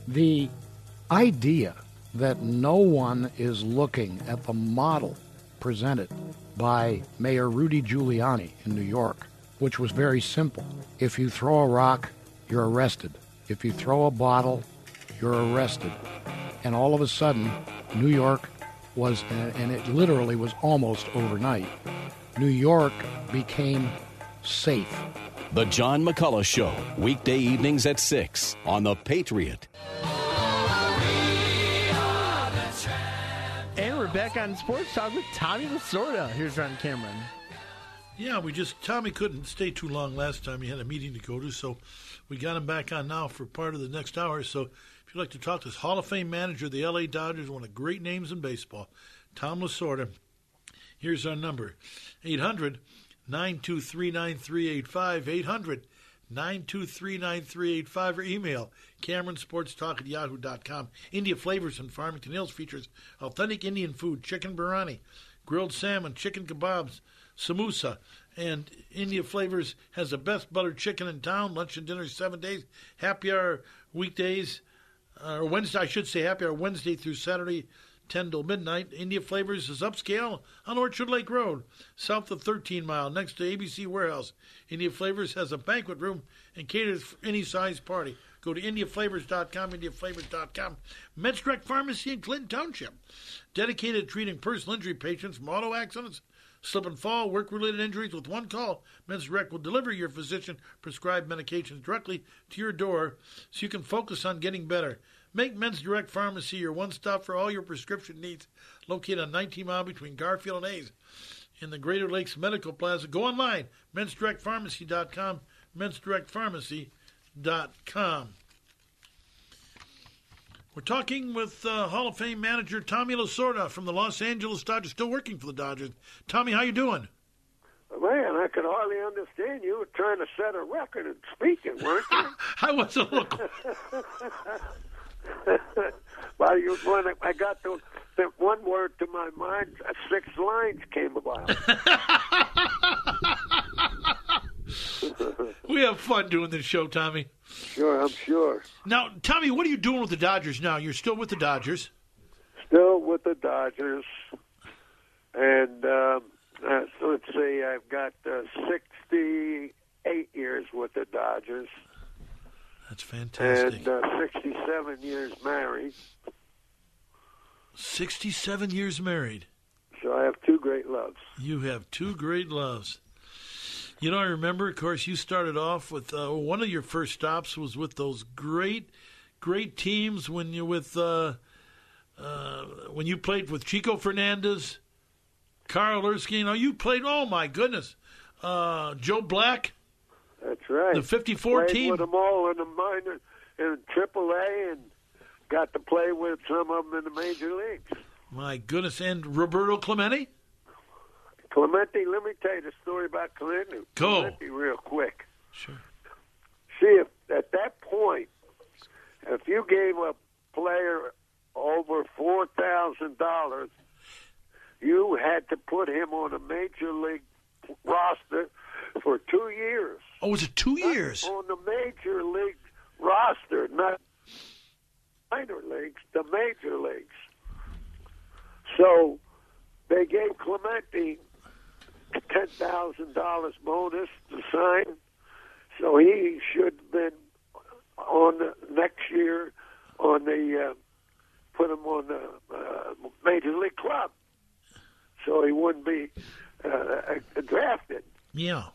The idea that no one is looking at the model presented by Mayor Rudy Giuliani in New York, which was very simple. If you throw a rock, you're arrested. If you throw a bottle, you're arrested. And all of a sudden, New York was, and it literally was almost overnight, New York became safe. The John McCullough Show, weekday evenings at 6 on The Patriot. And we're back on Sports Talk with Tommy Lasorda. Here's Ron Cameron. Yeah, Tommy couldn't stay too long last time. He had a meeting to go to, so we got him back on now for part of the next hour. So if you'd like to talk to us, Hall of Fame manager of the L.A. Dodgers, one of the great names in baseball, Tom Lasorda. Here's our number, 800-923-9385, 800-923-9385, or email CameronSportsTalk@yahoo.com. India Flavors in Farmington Hills features authentic Indian food, chicken biryani, grilled salmon, chicken kebabs, samosa, and India Flavors has the best buttered chicken in town. Lunch and dinner 7 days. Happy hour weekdays, or Wednesday, I should say happy hour Wednesday through Saturday, 10 till midnight. India Flavors is upscale on Orchard Lake Road, south of 13 Mile, next to ABC Warehouse. India Flavors has a banquet room and caters for any size party. Go to IndiaFlavors.com, IndiaFlavors.com. Meds Direct Pharmacy in Clinton Township, dedicated to treating personal injury patients from auto accidents, slip and fall, work-related injuries with one call. Men's Direct will deliver your physician-prescribed medications directly to your door so you can focus on getting better. Make Men's Direct Pharmacy your one-stop for all your prescription needs. Located on 19 Mile between Garfield and Hayes in the Greater Lakes Medical Plaza. Go online, mensdirectpharmacy.com, mensdirectpharmacy.com. We're talking with Hall of Fame manager Tommy Lasorda from the Los Angeles Dodgers, still working for the Dodgers. Tommy, how you doing? Man, I could hardly understand you. Were trying to set a record in speaking, weren't you? I was a little... Well, when I got the one word to my mind, 6 lines came about. We have fun doing this show, Tommy. Sure, I'm sure. Now, Tommy, what are you doing with the Dodgers now? You're still with the Dodgers? Still with the Dodgers. And so let's see, I've got 68 years with the Dodgers. That's fantastic. And 67 years married. 67 years married. So I have 2 great loves. You have 2 great loves. You know, I remember, of course, you started off with one of your first stops was with those great teams when you when you played with Chico Fernandez, Carl Erskine. Oh, you played. Oh my goodness, Joe Black. That's right. The 54 Played team. with them all in the minor, in AAA, and got to play with some of them in the major leagues. My goodness, and Roberto Clemente. Clemente, let me tell you the story about Clemente. Go. Clemente real quick. Sure. See, if at that point, if you gave a player over $4,000, you had to put him on a major league roster for 2 years. Oh, was it 2 years? On the major league roster, not minor leagues, the major leagues. So they gave Clemente $10,000 bonus to sign, so he should have been on the next year on the put him on the major league club, so he wouldn't be drafted. Yeah.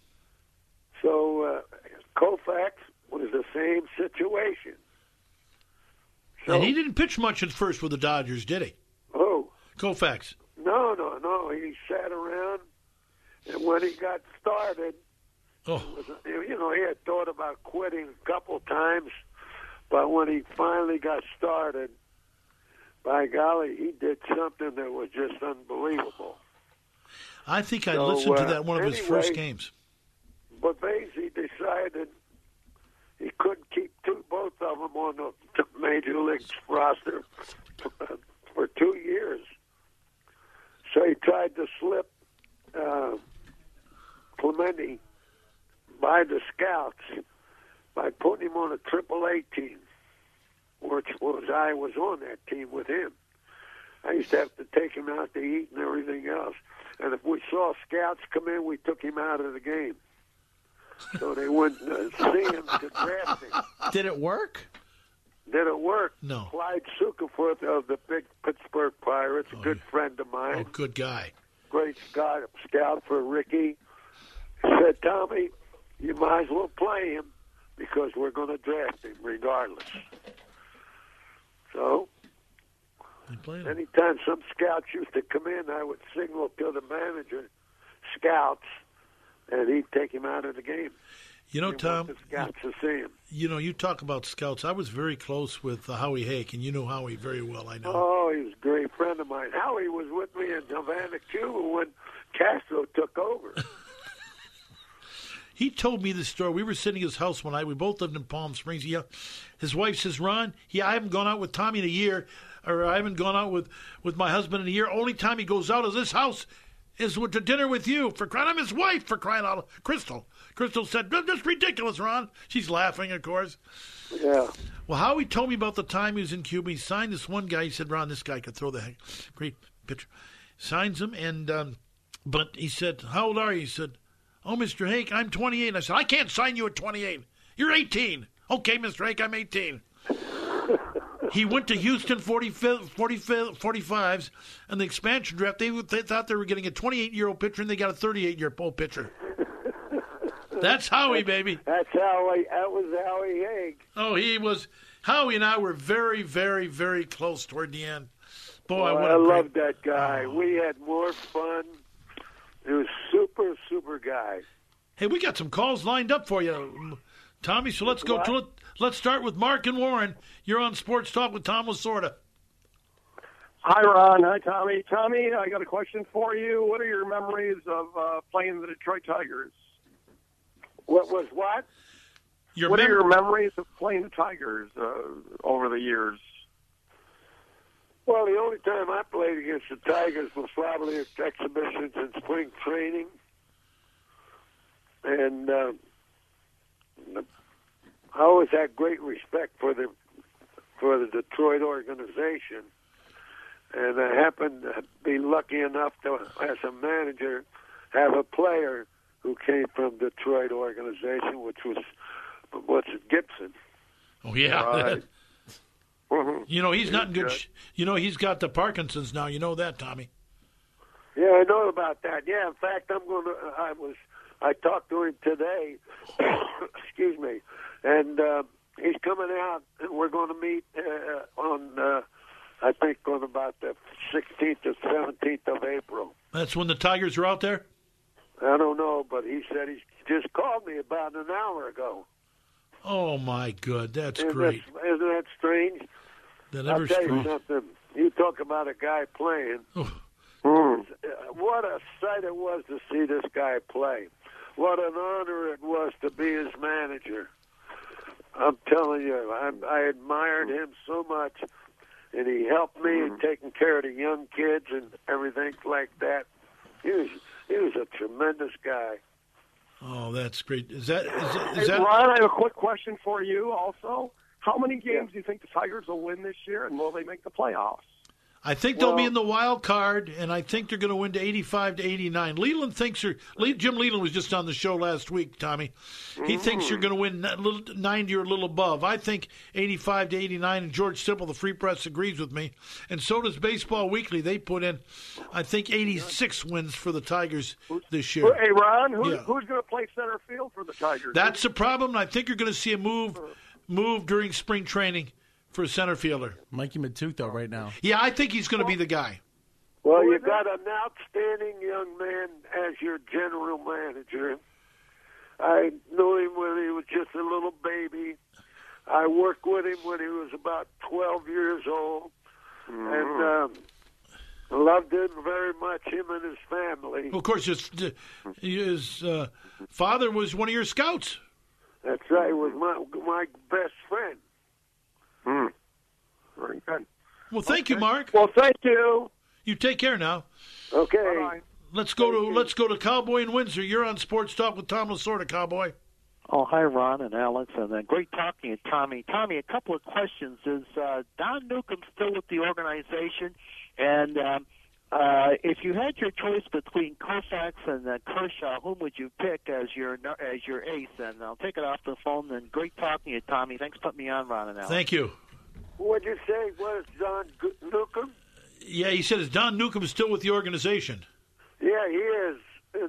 So Koufax was the same situation. So, and he didn't pitch much at first with the Dodgers, did he? Oh, Koufax. No. He sat around, and when he got started, he had thought about quitting a couple times, but when he finally got started, by golly, he did something that was just unbelievable. I think I listened to that one of his first games. But Vasey decided he couldn't keep both of them on the major league roster for 2 years. So he tried to slip Clemente by the scouts by putting him on a AAA team I was on that team with him. I used to have to take him out to eat and everything else. And if we saw scouts come in, we took him out of the game. So they wouldn't see him to draft him. Did it work? Did it work? No. Clyde Suckerfoot of the big Pittsburgh Pirates, a good friend of mine. Oh, good guy. Great scout for Ricky. Said, Tommy, you might as well play him because we're going to draft him regardless. So, anytime some scouts used to come in, I would signal to the manager, scouts, and he'd take him out of the game. You know, Tom, the scouts to see him. You know, you talk about scouts. I was very close with Howie Hake, and you know Howie very well, I know. Oh, he was a great friend of mine. Howie was with me in Havana, Cuba when Castro took over. He told me this story. We were sitting at his house one night. We both lived in Palm Springs. His wife says, Ron, I haven't gone out with Tommy in a year, or I haven't gone out with my husband in a year. Only time he goes out of this house is to dinner with you. I'm his wife, for crying out loud. Crystal. Crystal said, that's ridiculous, Ron. She's laughing, of course. Yeah. Well, Howie told me about the time he was in Cuba. He signed this one guy. He said, Ron, this guy could throw the heck. Great pitcher. Signs him, and but he said, how old are you? He said, oh, Mr. Hake, I'm 28. I said, I can't sign you at 28. You're 18. Okay, Mr. Hake, I'm 18. He went to Houston 45s, and the expansion draft, they thought they were getting a 28-year-old pitcher, and they got a 38-year-old pitcher. That's Howie, baby. That's Howie. That was Howie Haig. Oh, he was. Howie and I were very, very, very close toward the end. Boy, I loved that guy. Oh. We had more fun. He was super, super guy. Hey, we got some calls lined up for you, Tommy. So let's go. Let's start with Mark and Warren. You're on Sports Talk with Tom Lasorda. Hi, Ron. Hi, Tommy. Tommy, I got a question for you. What are your memories of playing the Detroit Tigers? What was what? What are your memories of playing the Tigers over the years? Well, the only time I played against the Tigers was probably at exhibitions in spring training. And I always had great respect for the Detroit organization. And I happened to be lucky enough to, as a manager, have a player who came from Detroit organization, which was Gibson. Oh, yeah. Right. You know, he's not in good. He's got the Parkinson's now. You know that, Tommy. Yeah, I know about that. Yeah, in fact, I talked to him today. Excuse me, and he's coming out, and we're going to meet on about the 16th or 17th of April. That's when the Tigers are out there? I don't know, but he said he just called me about an hour ago. Oh, my God, that's great. Isn't that strange? I'll tell you something. You talk about a guy playing. What a sight it was to see this guy play. What an honor it was to be his manager. I'm telling you, I admired him so much, and he helped me in taking care of the young kids and everything like that. He was a tremendous guy. Oh, that's great. Is that Ron, I have a quick question for you also. How many games do you think the Tigers will win this year, and will they make the playoffs? I think they'll be in the wild card, and I think they're going to win to 85 to 89. Jim Leland was just on the show last week, Tommy. He thinks you're going to win 90 or a little above. I think 85 to 89, and George Sipple, the Free Press, agrees with me. And so does Baseball Weekly. They put in, I think, 86 wins for the Tigers this year. Hey, Ron, who's going to play center field for the Tigers? That's the problem, and I think you're going to see a move during spring training for a center fielder. Mikey Matuto right now. Yeah, I think he's going to be the guy. Well, you got an outstanding young man as your general manager. I knew him when he was just a little baby. I worked with him when he was about 12 years old. And loved him very much, him and his family. Well, of course, his father was one of your scouts. That's right. He was my best friend. Very good. Well, thank you, Mark. Well, thank you. You take care now. Okay. Bye-bye. Let's go to Cowboy in Windsor. You're on Sports Talk with Tom Lasorda, Cowboy. Oh, hi, Ron and Alex, and great talking to Tommy. Tommy, a couple of questions. Is Don Newcombe still with the organization? And if you had your choice between Koufax and Kershaw, whom would you pick as your ace? And I'll take it off the phone. And great talking to Tommy. Thanks for putting me on, Ron and Alex. Thank you. What'd you say? Was Don Newcombe? Yeah, he said, is Don Newcombe still with the organization? Yeah, he is. In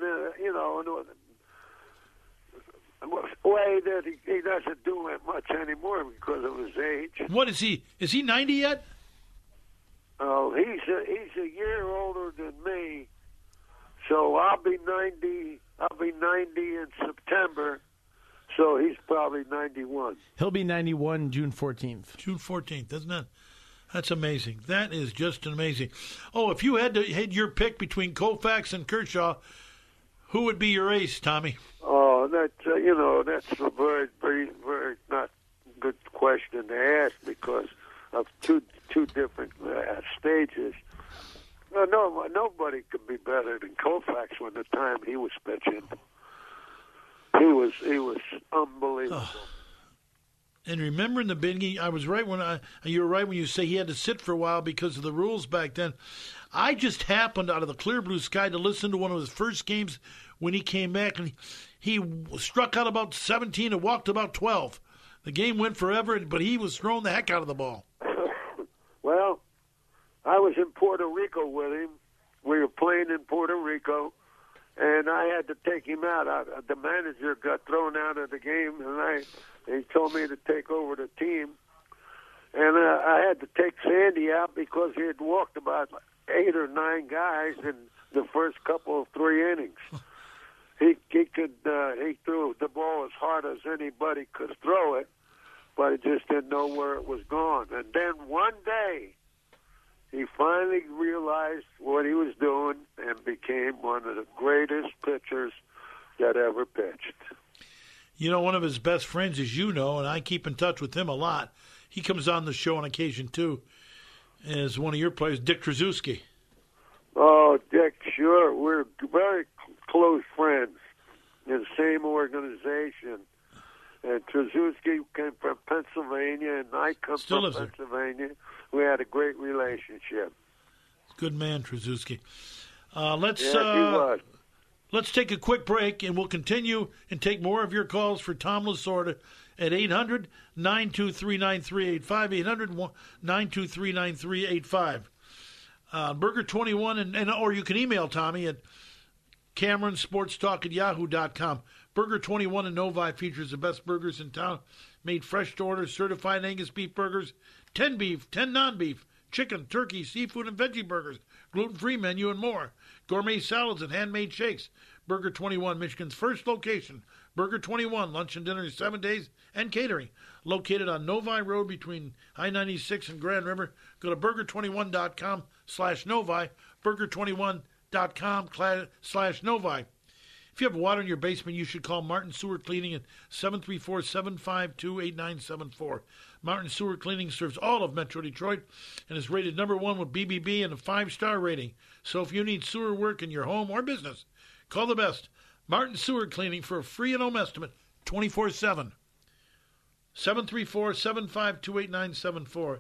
a way that he doesn't do that much anymore because of his age. What is he? Is he 90 yet? Oh, he's a year older than me, so I'll be 90. I'll be 90 in September, so he's probably 91. He'll be 91 June 14th. June 14th, isn't it? That's amazing. That is just amazing. Oh, if you had your pick between Koufax and Kershaw, who would be your ace, Tommy? Oh, that's a very, very, very not good question to ask because of two different stages. No, nobody could be better than Koufax when the time he was pitching. He was unbelievable. Oh. And remember in the beginning, I was right you were right when you say he had to sit for a while because of the rules back then. I just happened out of the clear blue sky to listen to one of his first games when he came back, and he struck out about 17 and walked about 12. The game went forever, but he was throwing the heck out of the ball. Well, I was in Puerto Rico with him. We were playing in Puerto Rico, and I had to take him out. The manager got thrown out of the game, and he told me to take over the team. And I had to take Sandy out because he had walked about 8 or 9 guys in the first couple of 3 innings. He threw the ball as hard as anybody could throw it, but he just didn't know where it was going. And then one day, he finally realized what he was doing and became one of the greatest pitchers that ever pitched. You know, one of his best friends, as you know, and I keep in touch with him a lot. He comes on the show on occasion, too, as one of your players, Dick Tracewski. Oh, Dick, sure. We're very close friends in the same organization. And Tracewski came from Pennsylvania, and I come from Pennsylvania. We had a great relationship. Good man, Tracewski. He was. Let's take a quick break, and we'll continue and take more of your calls for Tom Lasorda at 800-923-9385, 800-923-9385. Burger21, or you can email Tommy at CameronSportsTalk@yahoo.com. Burger21 in Novi features the best burgers in town, made fresh to order, certified Angus beef burgers, 10 beef, 10 non-beef, chicken, turkey, seafood, and veggie burgers, gluten-free menu, and more. Gourmet salads and handmade shakes. Burger 21, Michigan's first location. Burger 21, lunch and dinner 7 days, and catering. Located on Novi Road between I-96 and Grand River. Go to burger21.com/Novi, burger21.com/Novi. If you have water in your basement, you should call Martin Sewer Cleaning at 734-752-8974. Martin Sewer Cleaning serves all of Metro Detroit and is rated #1 with BBB and a 5-star rating. So if you need sewer work in your home or business, call the best. Martin Sewer Cleaning for a free and home estimate 24/7. 734-752-8974.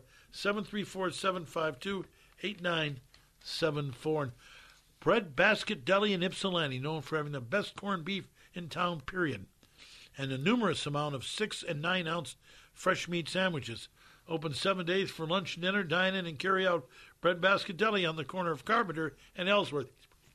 734-752-8974. Bread Basket Deli in Ypsilanti, known for having the best corned beef in town, period. And a numerous amount of 6- and 9-ounce fresh meat sandwiches. Open 7 days for lunch, dinner, dine-in, and carry-out. Bread Basket Deli on the corner of Carpenter and Ellsworth.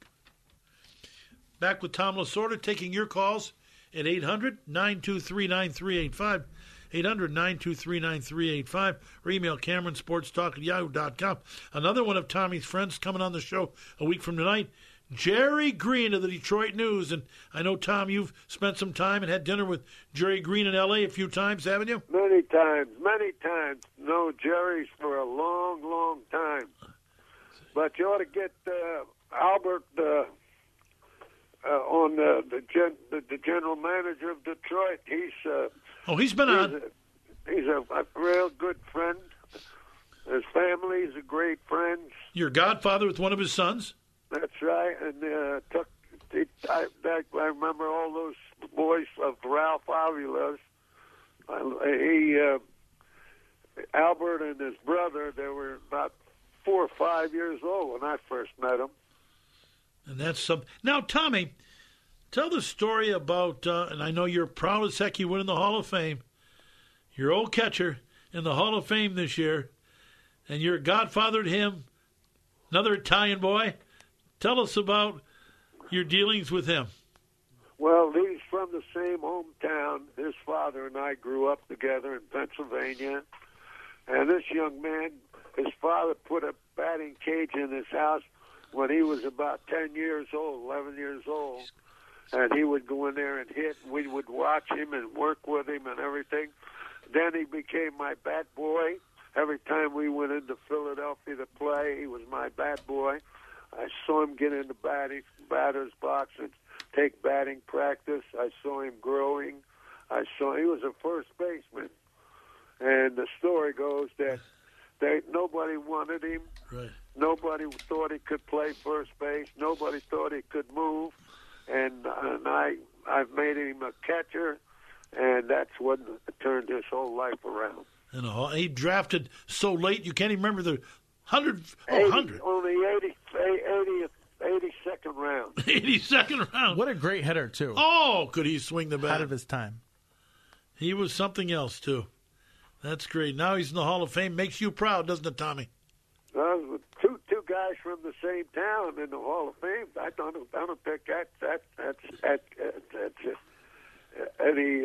Back with Tom Lasorda, taking your calls at 800-923-9385, 800-923-9385, or email CameronSportsTalk@yahoo.com. Another one of Tommy's friends coming on the show a week from tonight, Jerry Green of the Detroit News. And I know, Tom, you've spent some time and had dinner with Jerry Green in L.A. a few times, haven't you? Many times. No, Jerry's for a long, long time. But you ought to get Albert on the general manager of Detroit. He's been on. He's a real good friend. His family's a great friend. Your godfather with one of his sons? That's right, and I remember all those boys of Ralph Avila's. Albert and his brother, they were about 4 or 5 years old when I first met them. And that's some. Now, Tommy, tell the story about, and I know you're proud as heck you went in the Hall of Fame. Your old catcher in the Hall of Fame this year, and you're a godfather to him, another Italian boy. Tell us about your dealings with him. Well, he's from the same hometown. His father and I grew up together in Pennsylvania. And this young man, his father put a batting cage in his house when he was about 10 years old, 11 years old. And he would go in there and hit, and we would watch him and work with him and everything. Then he became my bat boy. Every time we went into Philadelphia to play, he was my bat boy. I saw him get into batter's box and take batting practice. I saw him growing. He was a first baseman. And the story goes that nobody wanted him. Right. Nobody thought he could play first base. Nobody thought he could move. And I've made him a catcher, and that's what turned his whole life around. And he drafted so late you can't even remember the 100. Only 82nd round. 82nd round. What a great hitter, too. Oh, could he swing the bat? Ahead of his time. He was something else, too. That's great. Now he's in the Hall of Fame. Makes you proud, doesn't it, Tommy? Two guys from the same town in the Hall of Fame. I don't think that's any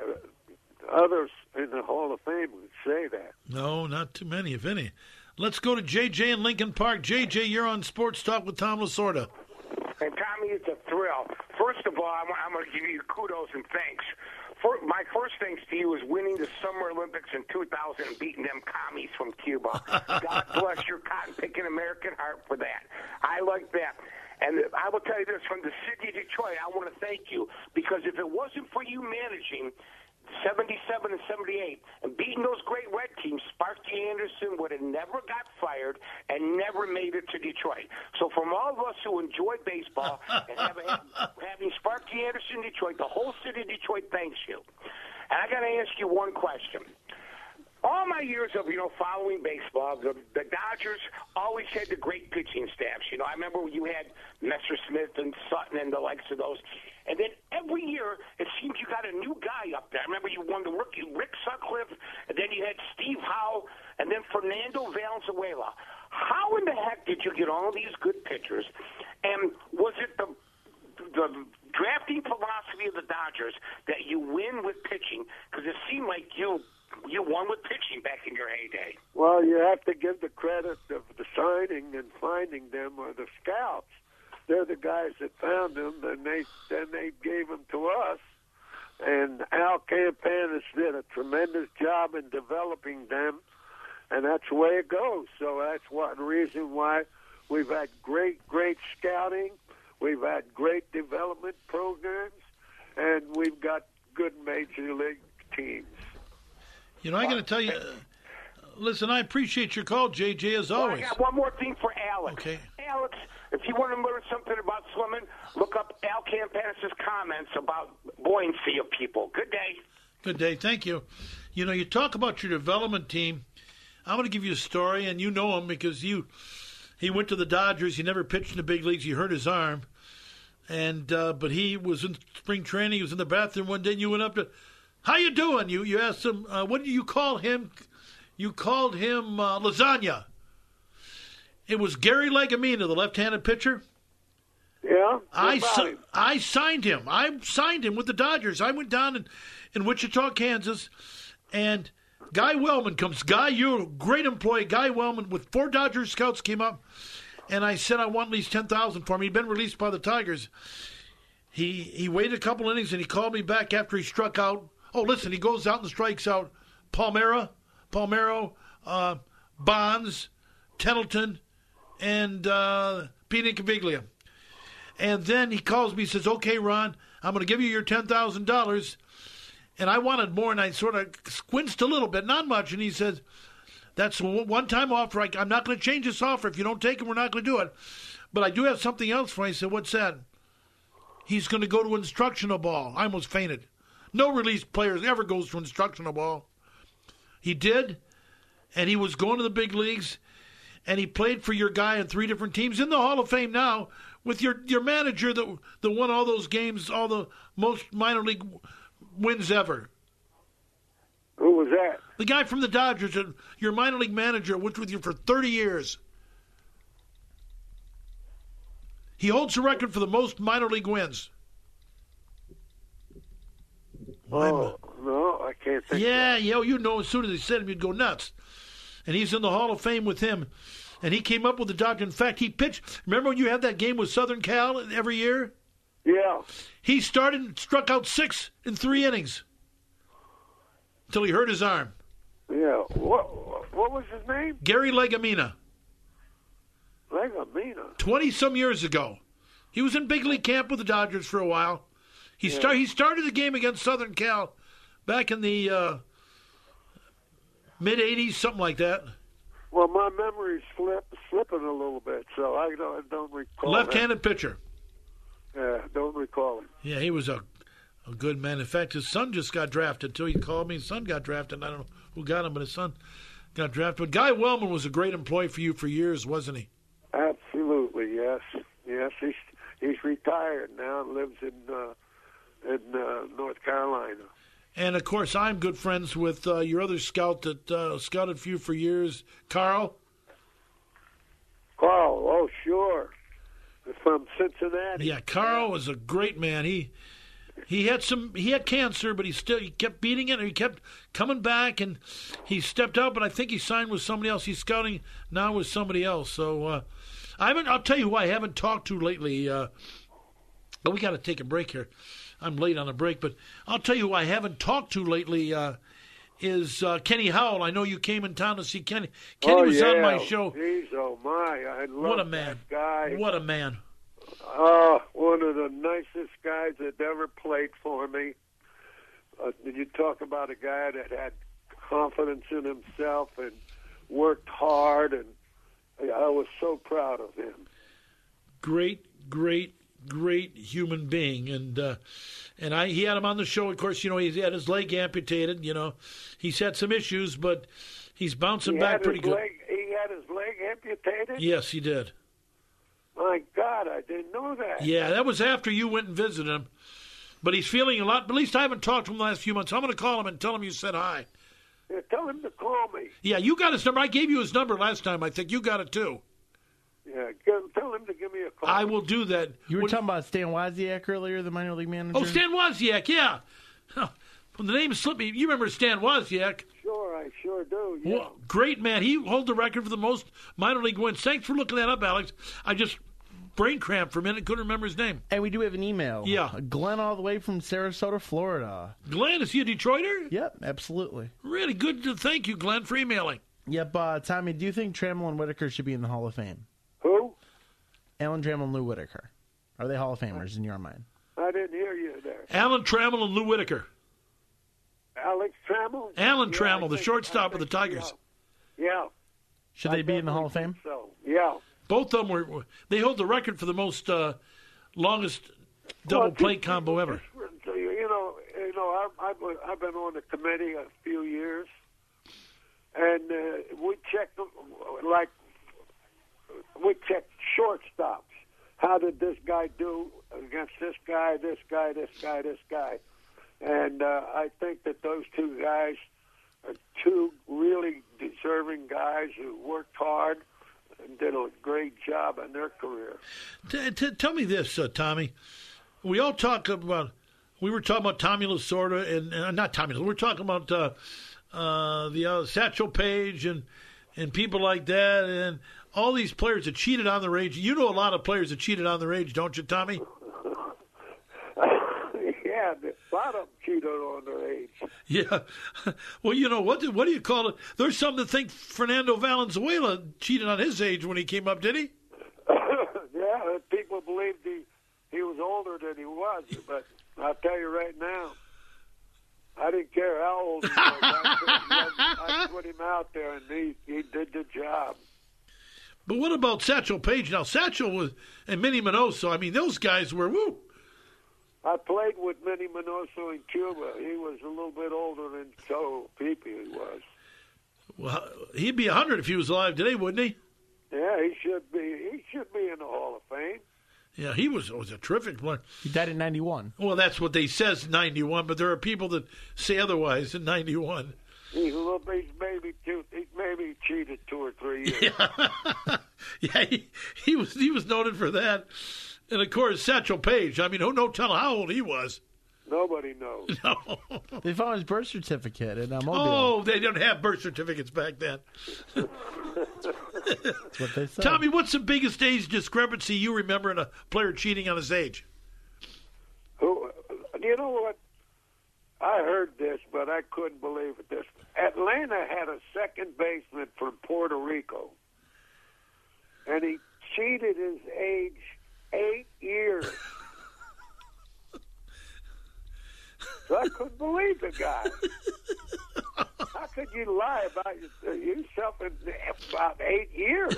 others in the Hall of Fame would say that. No, not too many, if any. Let's go to JJ in Lincoln Park. JJ, you're on Sports Talk with Tom Lasorda. And Tommy, it's a thrill. First of all, I'm going to give you kudos and thanks. My first thanks to you is winning the Summer Olympics in 2000 and beating them commies from Cuba. God bless your cotton-picking American heart for that. I like that. And I will tell you this, from the city of Detroit, I want to thank you, because if it wasn't for you managing 77 and 78 and beating those great red teams, Sparky Anderson would have never got fired and never made it to Detroit. So from all of us who enjoy baseball and having Sparky Anderson in Detroit, the whole city of Detroit thanks you. And I got to ask you one question. All my years of, following baseball, the Dodgers always had the great pitching staffs. I remember when you had Messersmith and Sutton and the likes of those. And then every year, it seems you got a new guy up there. I remember you won the rookie, Rick Sutcliffe, and then you had Steve Howe, and then Fernando Valenzuela. How in the heck did you get all these good pitchers? And was it the drafting philosophy of the Dodgers that you win with pitching? Because it seemed like you won with pitching back in your heyday. Well, you have to give the credit of the signing and finding them or the scouts. They're the guys that found them, and then they gave them to us. And Al Campanis did a tremendous job in developing them, and that's the way it goes. So that's one reason why we've had great scouting, we've had great development programs, and we've got good major league teams. I got to tell you, listen, I appreciate your call, JJ, as always. I got one more thing for Alex. Okay. Alex, if you want to learn something about swimming, look up Al Campanis' comments about buoyancy of people. Good day. Good day. Thank you. You talk about your development team. I'm going to give you a story, and you know him because he went to the Dodgers. He never pitched in the big leagues. He hurt his arm. And but he was in spring training. He was in the bathroom one day, and you went up to, how you doing? You asked him, what did you call him? You called him Lasagna. It was Gary Legamina, the left-handed pitcher. Yeah. I signed him. I signed him with the Dodgers. I went down in Wichita, Kansas, and Guy Wellman comes. Guy, you're a great employee. Guy Wellman with 4 Dodgers scouts came up, and I said I want at least $10,000 for him. He'd been released by the Tigers. He waited a couple innings, and he called me back after he struck out. Oh, listen, he goes out and strikes out Palmeiro, Bonds, Tettleton, and Pete Incaviglia. And then he calls me and says, okay, Ron, I'm going to give you your $10,000. And I wanted more, and I sort of squinced a little bit, not much. And he says, that's a one-time offer. I'm not going to change this offer. If you don't take it, we're not going to do it. But I do have something else for you. I said, what's that? he's going to go to instructional ball. I almost fainted. No release player ever goes to instructional ball. He did, and he was going to the big leagues, and he played for your guy in 3 different teams in the Hall of Fame now with your manager that won all those games, all the most minor league wins ever. Who was that? The guy from the Dodgers, your minor league manager, worked with you for 30 years. He holds the record for the most minor league wins. Oh, no, I can't think. Yeah, you know, as soon as they said him, you'd go nuts. And he's in the Hall of Fame with him. And he came up with the Dodgers. In fact, he pitched. Remember when you had that game with Southern Cal every year? Yeah. He started and struck out 6 in 3 innings until he hurt his arm. Yeah. What was his name? Gary Legumina. Legumina. 20-some years ago. He was in big league camp with the Dodgers for a while. He started the game against Southern Cal back in the mid-'80s, something like that. Well, my memory's slipping a little bit, so I don't recall. Left-handed pitcher. Yeah, don't recall him. Yeah, he was a good man. In fact, his son just got drafted, too. He called me. His son got drafted. I don't know who got him, but his son got drafted. But Guy Wellman was a great employee for you for years, wasn't he? Absolutely, yes. Yes, he's retired now and lives in North Carolina. And, of course, I'm good friends with your other scout that scouted for you for years, Carl. Carl, oh, sure. From Cincinnati. Yeah, Carl was a great man. He had cancer, but he kept beating it, and he kept coming back, and he stepped out, but I think he signed with somebody else. He's scouting now with somebody else. So I'll tell you who I haven't talked to lately. But we got to take a break here. I'm late on a break, but I'll tell you who I haven't talked to lately is Kenny Howell. I know you came in town to see Kenny. Kenny was on my show. Jeez, oh my! I love what a man. That guy. What a man! One of the nicest guys that ever played for me. Did you talk about a guy that had confidence in himself and worked hard, and I was so proud of him. Great human being, and he had him on the show. Of course, you know, he had his leg amputated. You know, he's had some issues, but he's bouncing back pretty good. He had his leg amputated? Yes, he did. My God, I didn't know that. Yeah, that was after you went and visited him. But he's feeling a lot. But at least I haven't talked to him the last few months. I'm going to call him and tell him you said hi. Yeah, tell him to call me. Yeah, you got his number. I gave you his number last time. I think you got it too. Yeah, tell him to give me a call. I will do that. You were talking about Stan Wozniak earlier, the minor league manager? Oh, Stan Wozniak, yeah. When the name slipped me, you remember Stan Wozniak? Sure, I sure do, yeah. Well, great man. He holds the record for the most minor league wins. Thanks for looking that up, Alex. I just brain cramped for a minute. Couldn't remember his name. And we do have an email. Yeah. Glenn all the way from Sarasota, Florida. Glenn, is he a Detroiter? Yep, absolutely. Really good. Thank you, Glenn, for emailing. Yep. Tommy, do you think Trammell and Whitaker should be in the Hall of Fame? Who? Alan Trammell and Lou Whitaker. Are they Hall of Famers in your mind? I didn't hear you there. Alan Trammell and Lou Whitaker. Alex Trammell? Alan Trammell, the shortstop of the Tigers. Yeah. Should they be in the Hall of Fame? So, yeah. Both of them they hold the record for the most longest double plate combo ever. You know, I've been on the committee a few years, and we check shortstops. How did this guy do against this guy, this guy, this guy, this guy? And I think that those two guys are two really deserving guys who worked hard and did a great job in their career. Tell me this, Tommy. We all talk about. We were talking about Tommy Lasorda and not Tommy. We were talking about the Satchel Paige and people like that, and all these players that cheated on their age. You know a lot of players that cheated on their age, don't you, Tommy? Yeah, a lot of them cheated on their age. Yeah. Well, you know, what do you call it? There's some that think Fernando Valenzuela cheated on his age when he came up, did he? Yeah, people believed he was older than he was, but I'll tell you right now, I didn't care how old he was. I put him out there, and he did the job. But what about Satchel Paige? Now, Satchel and Minnie Minoso, I mean, those guys were, woo. I played with Minnie Minoso in Cuba. He was a little bit older than Joe Pepe was. Well, he'd be 100 if he was alive today, wouldn't he? Yeah, he should be. He should be in the Hall of Fame. Yeah, he was a terrific player. He died in 91. Well, that's what they says, 91, but there are people that say otherwise in 91. He's maybe cheated 2 or 3 years. Yeah, he was noted for that. And, of course, Satchel Paige. I mean, no telling how old he was. Nobody knows. No. They found his birth certificate in Mobile. Oh, they didn't have birth certificates back then. That's what they said. Tommy, what's the biggest age discrepancy you remember in a player cheating on his age? You know what? I heard this, but I couldn't believe it. Atlanta had a second baseman from Puerto Rico, and he cheated his age 8 years. So I couldn't believe the guy. How could you lie about yourself in about 8 years?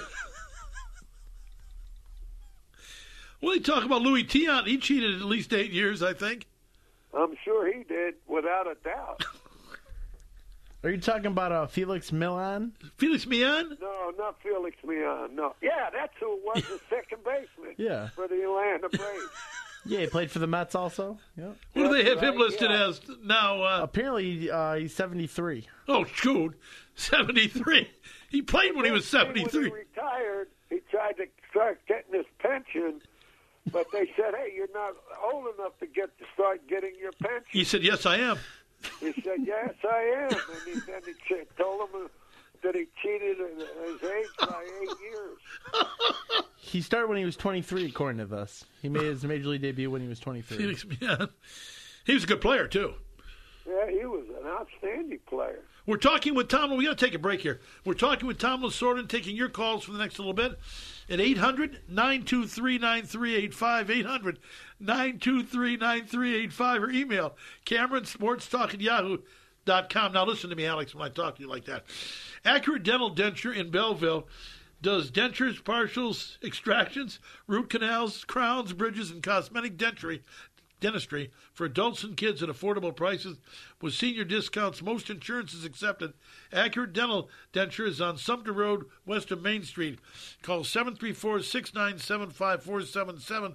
Well, they talk about Louis Tiant. He cheated at least 8 years, I think. I'm sure he did, without a doubt. Are you talking about Felix Millan? Felix Millan? No, not Felix Millan. No. Yeah, that's who it was, the second baseman for the Atlanta Braves. Yeah, he played for the Mets also. Yep. What do they have him listed as now? Apparently, he's 73. Oh, shoot. 73. He played when he was 73. When he retired, he tried to start getting his pension, but they said, hey, you're not old enough to start getting your pension. He said, yes, I am. He said, yes, I am. And then he told him that he cheated his age by 8 years. He started when he was 23, according to this. He made his Major League debut when he was 23. Felix Millan. He was a good player, too. Yeah, he was an outstanding player. We're talking with Tom. We got to take a break here. We're talking with Tom Lasorda, taking your calls for the next little bit at 800-923-9385, 800-923-9385, or email CameronSportsTalk@yahoo.com. Now listen to me, Alex, when I talk to you like that. Accurate Dental Denture in Belleville does dentures, partials, extractions, root canals, crowns, bridges, and cosmetic dentistry for adults and kids at affordable prices with senior discounts. Most insurances accepted. Accurate Dental Denture is on Sumter Road, west of Main Street. Call 734-697-5477,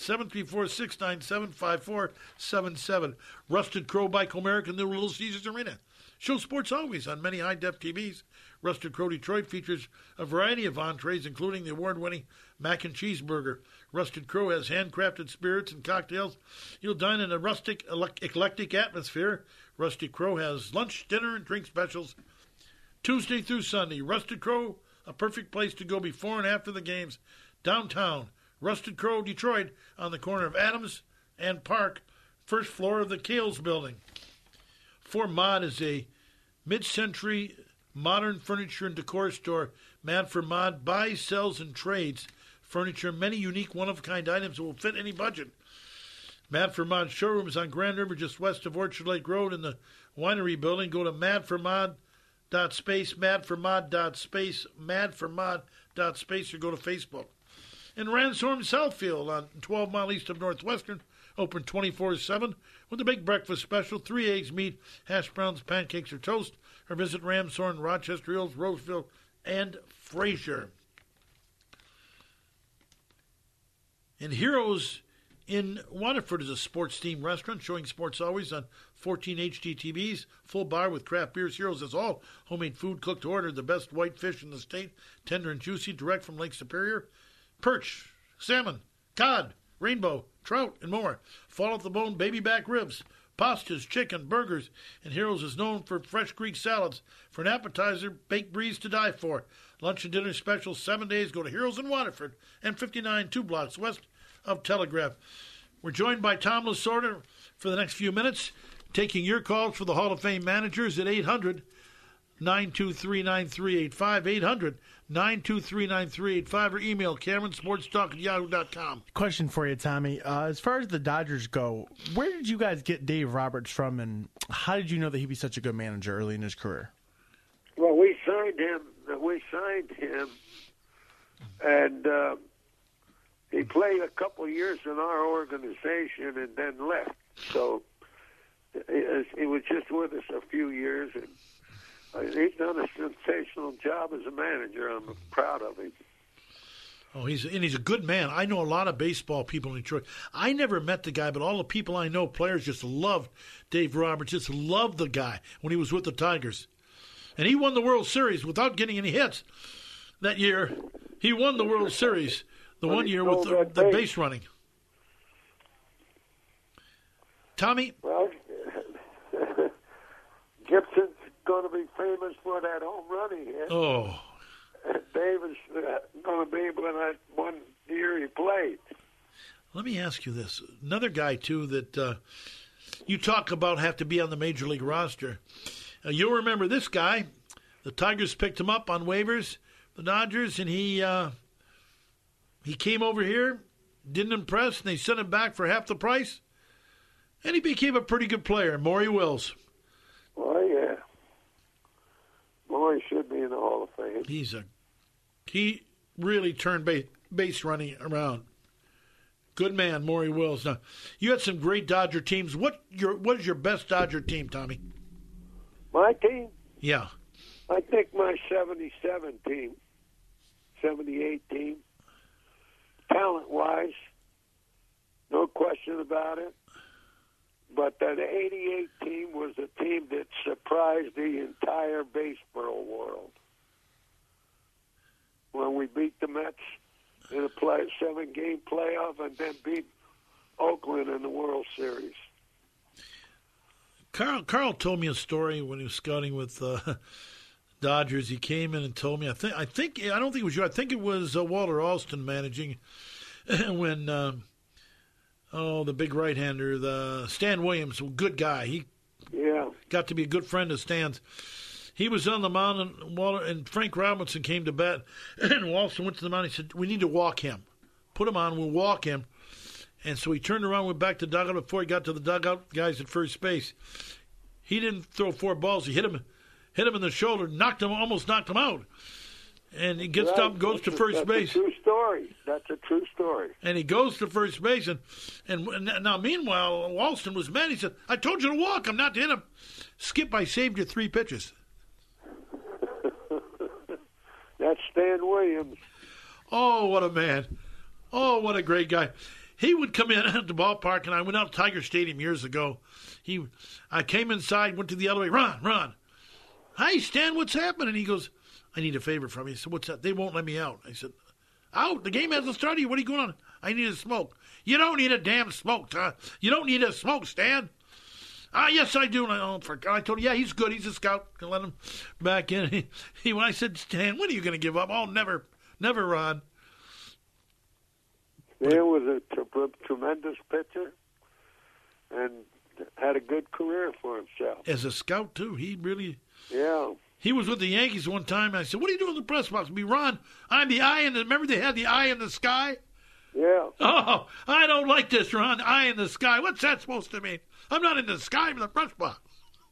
734-697-5477. Rusted Crow by Comerica in the Little Caesars Arena. Show sports always on many high-def TVs. Rusted Crow Detroit features a variety of entrees, including the award-winning mac and cheese burger. Rusted Crow has handcrafted spirits and cocktails. You'll dine in a rustic, eclectic atmosphere. Rusted Crow has lunch, dinner, and drink specials Tuesday through Sunday. Rusted Crow, a perfect place to go before and after the games. Downtown, Rusted Crow, Detroit, on the corner of Adams and Park, first floor of the Kales Building. Fort Mod is a mid-century modern furniture and decor store. Mad for Mod buys, sells, and trades furniture, many unique one-of-a-kind items that will fit any budget. Mad for Mod showroom is on Grand River, just west of Orchard Lake Road in the Winery Building. Go to madformod.space, madformod.space, madformod.space, or go to Facebook. And Ransom Southfield on 12 mile east of Northwestern, open 24/7 with a big breakfast special, 3 eggs, meat, hash browns, pancakes, or toast. Or visit Ramshorn, Rochester Hills, Roseville, and Fraser. And Heroes in Waterford is a sports-themed restaurant showing sports always on 14 HDTVs. Full bar with craft beers. Heroes has all homemade food cooked to order. The best white fish in the state, tender and juicy, direct from Lake Superior. Perch, salmon, cod, rainbow, trout, and more. Fall off the bone baby back ribs, pastas, chicken, burgers, and Heroes is known for fresh Greek salads. For an appetizer, baked bries to die for. Lunch and dinner specials 7 days. Go to Heroes in Waterford and 59, 2 blocks west of Telegraph. We're joined by Tom Lasorda for the next few minutes, taking your calls for the Hall of Fame managers at 800-923-9385, 800-923-9385, or email CameronSportsTalk@yahoo.com. Question for you, Tommy. As far as the Dodgers go, where did you guys get Dave Roberts from, and how did you know that he'd be such a good manager early in his career? Well, we signed him, and He played a couple of years in our organization and then left. So he was just with us a few years, and he's done a sensational job as a manager. I'm proud of him. Oh, he's a good man. I know a lot of baseball people in Detroit. I never met the guy, but all the people I know, players, just loved Dave Roberts, just loved the guy when he was with the Tigers. And he won the World Series without getting any hits that year. He won the World Series the one year with the base running. Tommy? Well, Gibson's going to be famous for that home run he hit. Oh. Dave is going to be when that one year he played. Let me ask you this. Another guy, too, that you talk about have to be on the Major League roster. You'll remember this guy. The Tigers picked him up on waivers, the Dodgers, and he came over here, didn't impress, and they sent him back for half the price, and he became a pretty good player, Maury Wills. Oh, yeah. Maury should be in the Hall of Fame. He really turned base running around. Good man, Maury Wills. Now, you had some great Dodger teams. What is your best Dodger team, Tommy? My team? Yeah. I think my 77 team, 78 team, talent-wise, no question about it. But that 88 team was a team that surprised the entire baseball world. When we beat the Mets in a 7-game playoff and then beat Oakland in the World Series. Carl told me a story when he was scouting with Dodgers. He came in and told me, I don't think it was you. I think it was Walter Alston managing when the big right-hander, Stan Williams, good guy. He got to be a good friend of Stan's. He was on the mound, and Frank Robinson came to bat, and Alston went to the mound. He said, "We need to walk him. Put him on. We'll walk him." And so he turned around, went back to the dugout. Before he got to the dugout, guys at first base, he didn't throw 4 balls. He hit him in the shoulder, almost knocked him out. And he gets up, goes to first base. That's a true story. That's a true story. And he goes to first base, and now meanwhile, Alston was mad. He said, "I told you to walk him, not to hit him." Skip, I saved you 3 pitches. That's Stan Williams. Oh, what a man. Oh, what a great guy. He would come in at the ballpark, and I went out to Tiger Stadium years ago. I came inside, went to the elevator, run. "Hi, Stan, what's happening?" He goes, "I need a favor from you." He said, "What's that?" "They won't let me out." I said, "Out? The game hasn't started. What are you going on?" "I need a smoke." "You don't need a damn smoke, huh? You don't need a smoke, Stan." "Yes, I do." And I told him, "Yeah, he's good. He's a scout. Can let him back in." When I said, "Stan, when are you going to give up?" "Oh, never, Ron." Stan was a tremendous pitcher and had a good career for himself. As a scout, too. He really... Yeah. He was with the Yankees one time, and I said, "What are you doing in the press box?" "Ron, I'm the eye in the... Remember they had the eye in the sky?" Yeah. "Oh, I don't like this, Ron. Eye in the sky. What's that supposed to mean? I'm not in the sky, I'm in the press box."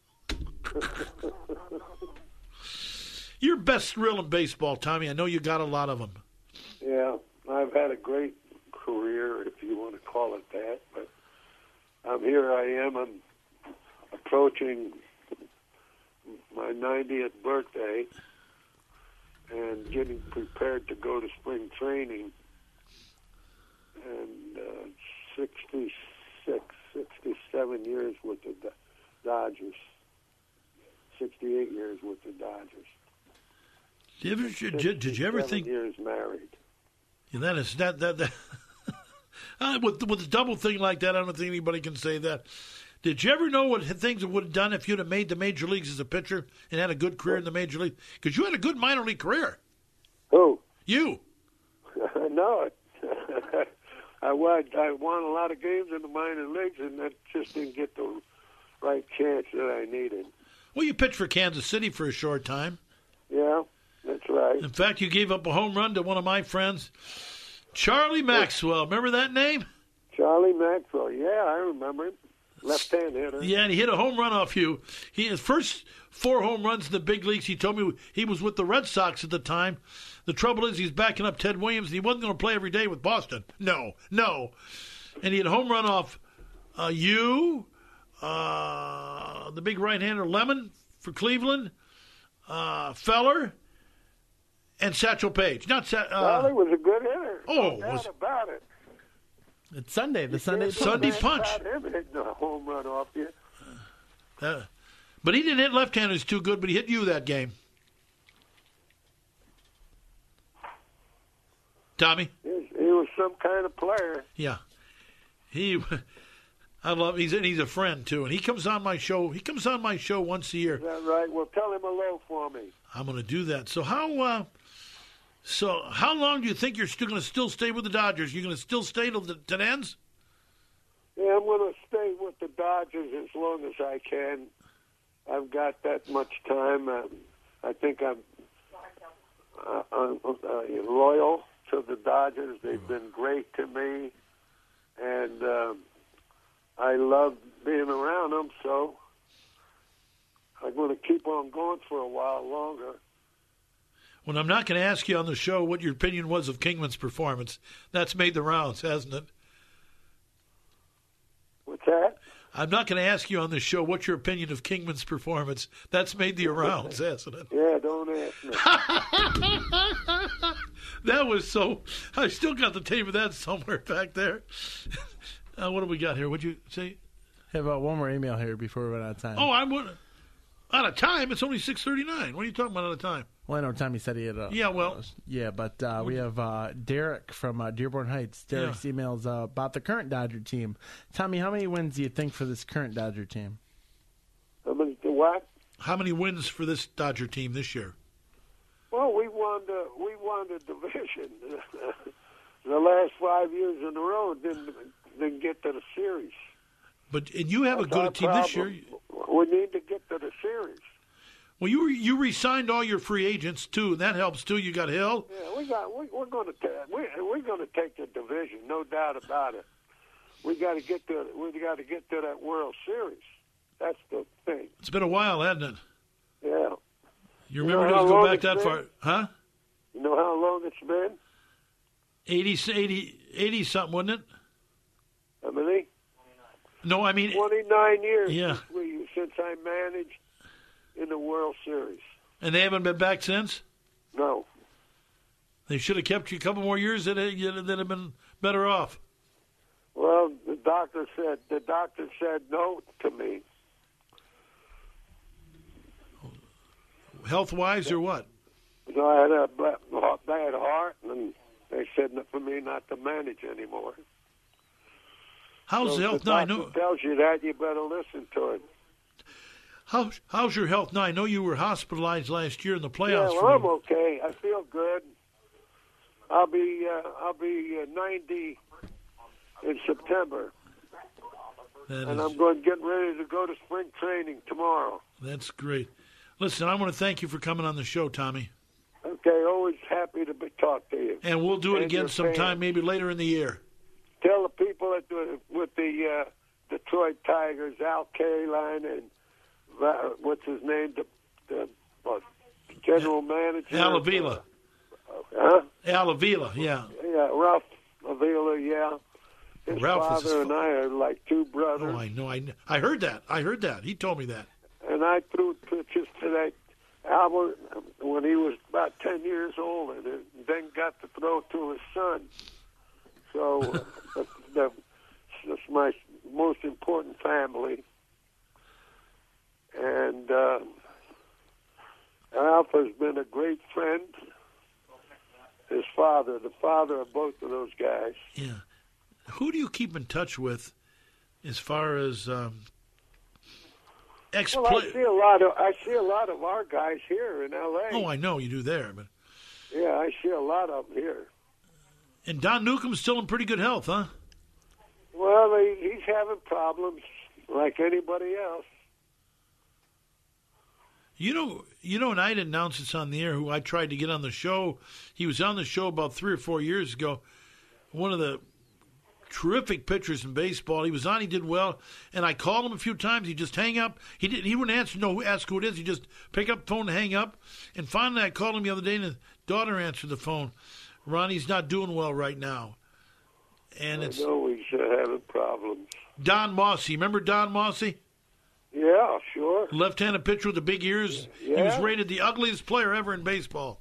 Your best thrill in baseball, Tommy. I know you got a lot of them. Yeah, I've had a great career, if you want to call it that. But here I am. I'm approaching my 90th birthday and getting prepared to go to spring training. And 67 years with the Dodgers. 68 years with the Dodgers. Did you ever think... 7 years married. Yeah, that is... That with a double thing like that, I don't think anybody can say that. Did you ever know what things it would have done if you'd have made the major leagues as a pitcher and had a good career in the major league? Because you had a good minor league career. Who? You. I know it. I won a lot of games in the minor leagues, and I just didn't get the right chance that I needed. Well, you pitched for Kansas City for a short time. Yeah, that's right. In fact, you gave up a home run to one of my friends, Charlie Maxwell. Remember that name? Charlie Maxwell. Yeah, I remember him. Left-hand hitter. Yeah, and he hit a home run off you. His first 4 home runs in the big leagues, he told me he was with the Red Sox at the time. The trouble is he's backing up Ted Williams, and he wasn't going to play every day with Boston. No. And he had a home run off you, the big right-hander Lemon for Cleveland, Feller, and Satchel Paige. Not well, he was a good hitter. Oh, no doubt about it. It's Sunday. The Sunday Punch. Him hitting a home run off you. But he didn't hit left-handers too good, but he hit you that game. Tommy? He was some kind of player. Yeah. I love he's a friend too, and he comes on my show. He comes on my show once a year. Is that right? Well, tell him hello for me. I'm going to do that. So how long do you think you're still going to stay with the Dodgers? You're going to still stay till it ends? Yeah, I'm going to stay with the Dodgers as long as I can. I've got that much time. I think I'm loyal to the Dodgers. They've been great to me, and I love being around them, so I'm going to keep on going for a while longer. Well, I'm not going to ask you on the show what your opinion was of Kingman's performance. That's made the rounds, hasn't it? What's that? I'm not going to ask you on the show what your opinion of Kingman's performance. That's made the rounds, hasn't it? Yeah, don't ask me. That was so... I still got the tape of that somewhere back there. What do we got here? What'd you say? Have one more email here before we run out of time. Oh, I'm out of time? It's only 6:39. What are you talking about out of time? Well, I know Tommy said he had a... Yeah, well... Yeah, but we have Derek from Dearborn Heights. Derek's emails about the current Dodger team. Tommy, how many wins do you think for this current Dodger team? How many what? How many wins for this Dodger team this year? Well, we won the division. The last 5 years in a row didn't get to the series. And you have That's a good team this year. We need to get to the series. Well, you re-signed all your free agents too, and that helps too. You got Hill. Yeah, we're going to take the division, no doubt about it. We got to get to that World Series. That's the thing. It's been a while, hasn't it? Yeah. You remember those go back that far, huh? You know how long it's been? 80 something, wasn't it? How many? No, I mean 29 years. Yeah. Since I managed in the World Series. And they haven't been back since? No. They should have kept you a couple more years. That have been better off. Well, the doctor said no to me. Health-wise or what? So I had a bad heart, and they said for me not to manage anymore. How's the health now? I know. Tells you that, you better listen to it. How's your health now? I know you were hospitalized last year in the playoffs. Yeah, well, I'm okay. I feel good. I'll be 90 in September, and I'm going to get ready to go to spring training tomorrow. That's great. Listen, I want to thank you for coming on the show, Tommy. Okay, always happy to talk to you. And we'll do it again sometime, maybe later in the year. Tell the people with the Detroit Tigers, Al Kaline and what's his name, the general manager. Al Avila. Huh? Al Avila, yeah. Yeah, Ralph Avila, yeah. His father and I are like two brothers. Oh, I know. I heard that. He told me that. And I threw pitches to that Albert when he was about 10 years old, and then got to throw to his son. So that's my most important family. And Alf has been a great friend. His father, the father of both of those guys. Yeah. Who do you keep in touch with as far as I see a lot of our guys here in L.A. Oh, I know you do there, but yeah, I see a lot of them here. And Don Newcombe's still in pretty good health, huh? Well, he's having problems like anybody else. You know, and I didn't announce this on the air, who I tried to get on the show. He was on the show about 3 or 4 years ago. One of the terrific pitchers in baseball. He was on. He did well, and I called him a few times. He just hang up. He wouldn't answer. No, ask who it is. He just pick up the phone and hang up. And finally, I called him the other day, and his daughter answered the phone. Ronnie's not doing well right now, and I know he's having problems. Don Mossy, remember Don Mossy? Yeah, sure. Left-handed pitcher with the big ears. Yeah. He was rated the ugliest player ever in baseball.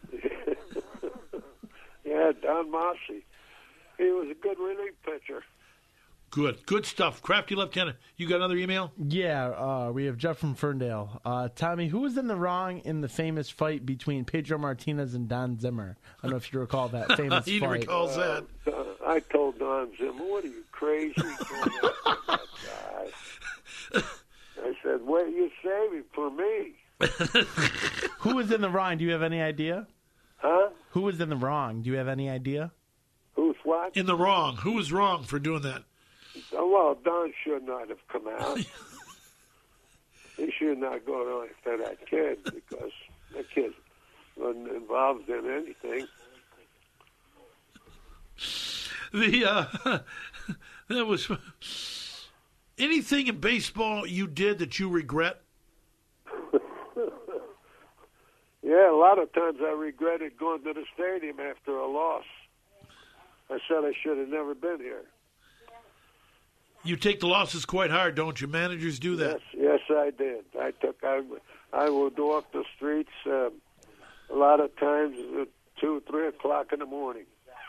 Yeah, Don Mossy. He was a good relief pitcher. Good stuff. Crafty left-handed. You got another email? Yeah, we have Jeff from Ferndale. Tommy, who was in the wrong in the famous fight between Pedro Martinez and Don Zimmer? I don't know if you recall that famous He fight. recalls that. I told Don Zimmer, "What are you, crazy?" that guy. I said, "What are you saving for me?" Who was in the wrong? Do you have any idea? Huh? Who was in the wrong? Do you have any idea? Who's what? In the wrong. Who was wrong for doing that? Oh, well, Don should not have come out. He should not go after that kid because that kid wasn't involved in anything. That was anything in baseball you did that you regret? Yeah, a lot of times I regretted going to the stadium after a loss. I said I should have never been here. You take the losses quite hard, don't you? Managers do that. Yes, I did. I would go up the streets a lot of times at 2, 3 o'clock in the morning.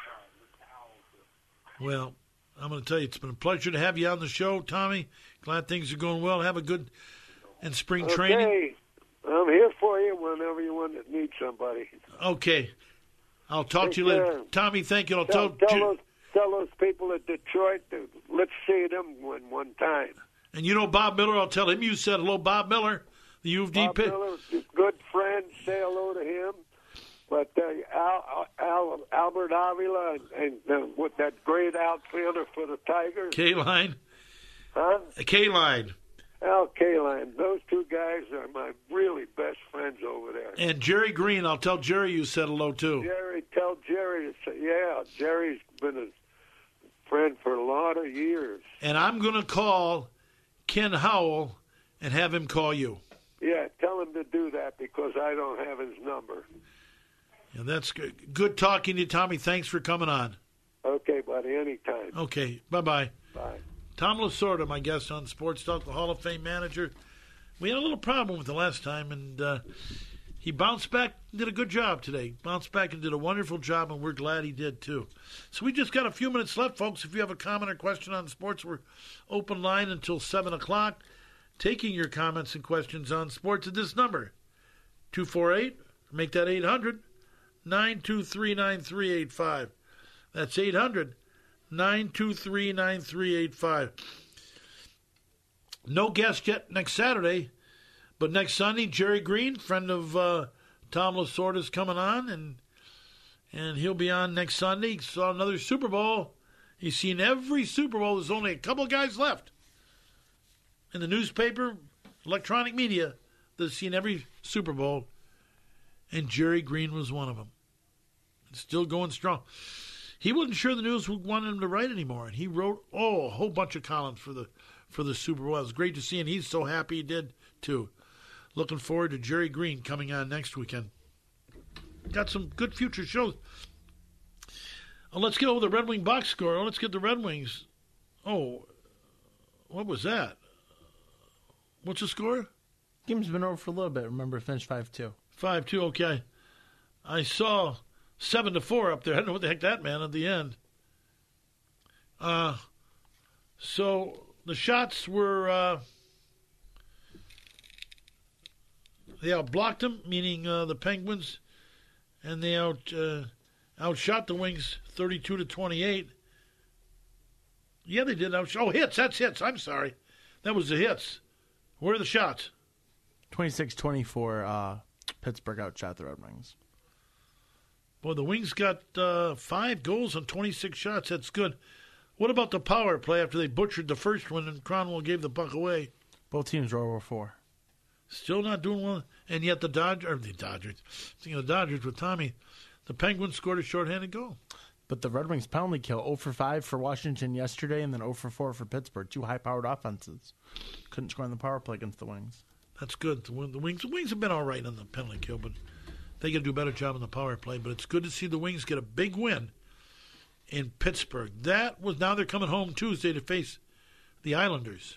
Well, I'm going to tell you, it's been a pleasure to have you on the show, Tommy. Glad things are going well. Have a good and spring training. Okay, I'm here for you whenever you want to need somebody. Okay. I'll talk to you later. Tommy, thank you. Tell those people at Detroit to let's see them one time. And you know Bob Miller, I'll tell him you said hello, Bob Miller, the U of D Bob Miller, good friend, say hello to him. But Albert Avila and with that great outfielder for the Tigers. K-Line. Huh? K-Line. Al Kaline. Those two guys are my really best friends over there. And Jerry Green, I'll tell Jerry you said hello, too. Tell Jerry. Yeah, Jerry's been a friend for a lot of years. And I'm going to call Ken Howell and have him call you. Yeah, tell him to do that because I don't have his number. Yeah, that's good. Good talking to you, Tommy. Thanks for coming on. Okay, buddy, anytime. Okay, bye-bye. Bye. Tom Lasorda, my guest on Sports Talk, the Hall of Fame manager. We had a little problem with the last time, and he bounced back and did a good job today. Bounced back and did a wonderful job, and we're glad he did, too. So we just got a few minutes left, folks. If you have a comment or question on sports, we're open line until 7 o'clock, taking your comments and questions on sports at this number, 248, make that 800-923-9385. That's 800-923-9385. No guest yet next Saturday, but next Sunday, Jerry Green, friend of Tom Lasorda, is coming on, and he'll be on next Sunday. He saw another Super Bowl. He's seen every Super Bowl. There's only a couple guys left in the newspaper, electronic media that have seen every Super Bowl, and Jerry Green was one of them. It's still going strong. He wasn't sure the news would want him to write anymore, and he wrote a whole bunch of columns for the Super Bowl. It was great to see, and he's so happy he did, too. Looking forward to Jerry Green coming on next weekend. Got some good future shows. Let's get over the Red Wing box score. Let's get the Red Wings. Oh, what was that? What's the score? Game's been over for a little bit. Remember, it finished 5-2. 5-2, okay. I saw 7-4 up there. I don't know what the heck that meant at the end. So the shots were... they outblocked them, meaning the Penguins, and they outshot the Wings 32-28. Yeah, they did. Hits. That's hits. I'm sorry. That was the hits. Where are the shots? 26-24, Pittsburgh outshot the Red Wings. Boy, the Wings got 5 goals on 26 shots. That's good. What about the power play after they butchered the first one and Cronwell gave the puck away? Both teams were over 4. Still not doing well. And yet the Dodgers, thinking of the Dodgers with Tommy, the Penguins scored a shorthanded goal. But the Red Wings penalty kill, 0 for 5 for Washington yesterday, and then 0 for 4 for Pittsburgh. Two high-powered offenses. Couldn't score on the power play against the Wings. That's good. The Wings have been all right on the penalty kill, but they got to do a better job on the power play. But it's good to see the Wings get a big win in Pittsburgh. Now they're coming home Tuesday to face the Islanders.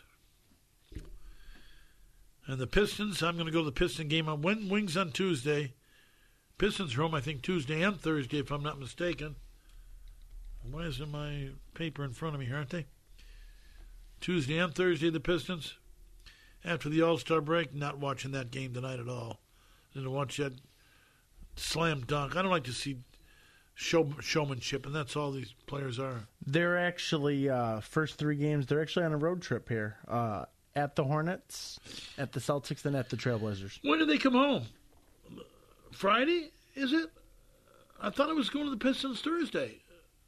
And the Pistons, I'm going to go to the Piston game on Wings on Tuesday. Pistons are home, I think, Tuesday and Thursday, if I'm not mistaken. Why isn't my paper in front of me here, aren't they? Tuesday and Thursday, the Pistons. After the All-Star break, not watching that game tonight at all. Didn't watch that slam dunk. I don't like to see showmanship, and that's all these players are. They're actually, first three games, they're actually on a road trip here. At the Hornets, at the Celtics, and at the Trailblazers. When do they come home? Friday, is it? I thought I was going to the Pistons Thursday.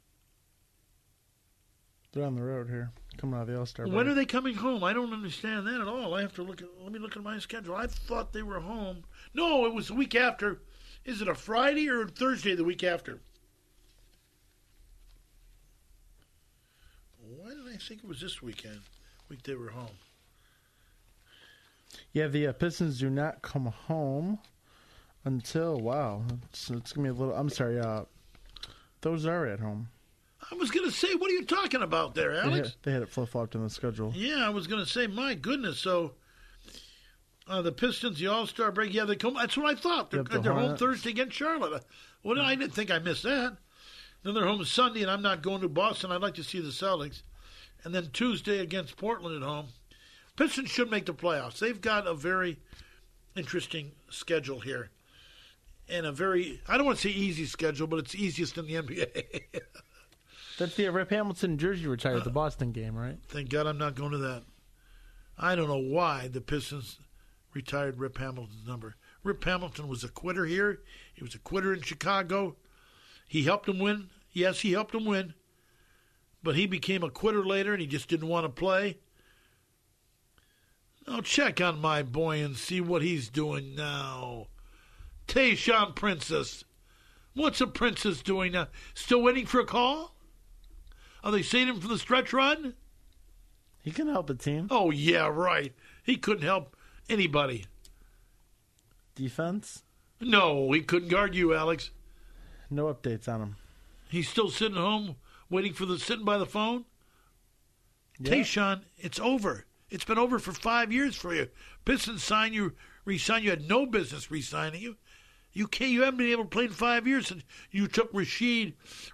They're on the road here, coming out of the All-Star break. When are they coming home? I don't understand that at all. I have to let me look at my schedule. I thought they were home. No, it was the week after. Is it a Friday or Thursday the week after? Why did I think it was this week they were home? Yeah, the Pistons do not come home until, it's going to be a little, I'm sorry, those are at home. I was going to say, what are you talking about there, Alex? They had it flip-flopped in the schedule. Yeah, I was going to say, my goodness. So, the Pistons, the All-Star break, they come. That's what I thought. They're home Thursday against Charlotte. Well, I didn't think I missed that. Then they're home Sunday, and I'm not going to Boston. I'd like to see the Celtics. And then Tuesday against Portland at home. Pistons should make the playoffs. They've got a very interesting schedule here. And a very, I don't want to say easy schedule, but it's easiest in the NBA. That's the Rip Hamilton jersey retired at the Boston game, right? Thank God I'm not going to that. I don't know why the Pistons retired Rip Hamilton's number. Rip Hamilton was a quitter here. He was a quitter in Chicago. He helped them win. Yes, he helped them win. But he became a quitter later, and he just didn't want to play. Now check on my boy and see what he's doing now. Tayshaun Princess. What's a Princess doing now? Still waiting for a call? Are they saving him for the stretch run? He can help a team. Oh, yeah, right. He couldn't help anybody. Defense? No, he couldn't guard you, Alex. No updates on him. He's still sitting home waiting for sitting by the phone? Yeah. Tayshaun, it's over. It's been over for 5 years for you. Pistons signed you, re-signed you. Had no business re-signing you. You haven't been able to play in 5 years. And you took Rasheed,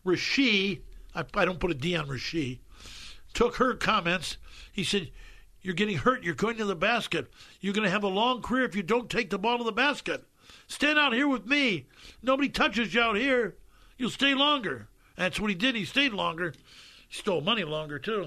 I don't put a D on Rasheed, took her comments. He said, you're getting hurt. You're going to the basket. You're going to have a long career if you don't take the ball to the basket. Stand out here with me. Nobody touches you out here. You'll stay longer. That's what he did. He stayed longer. He stole money longer, too.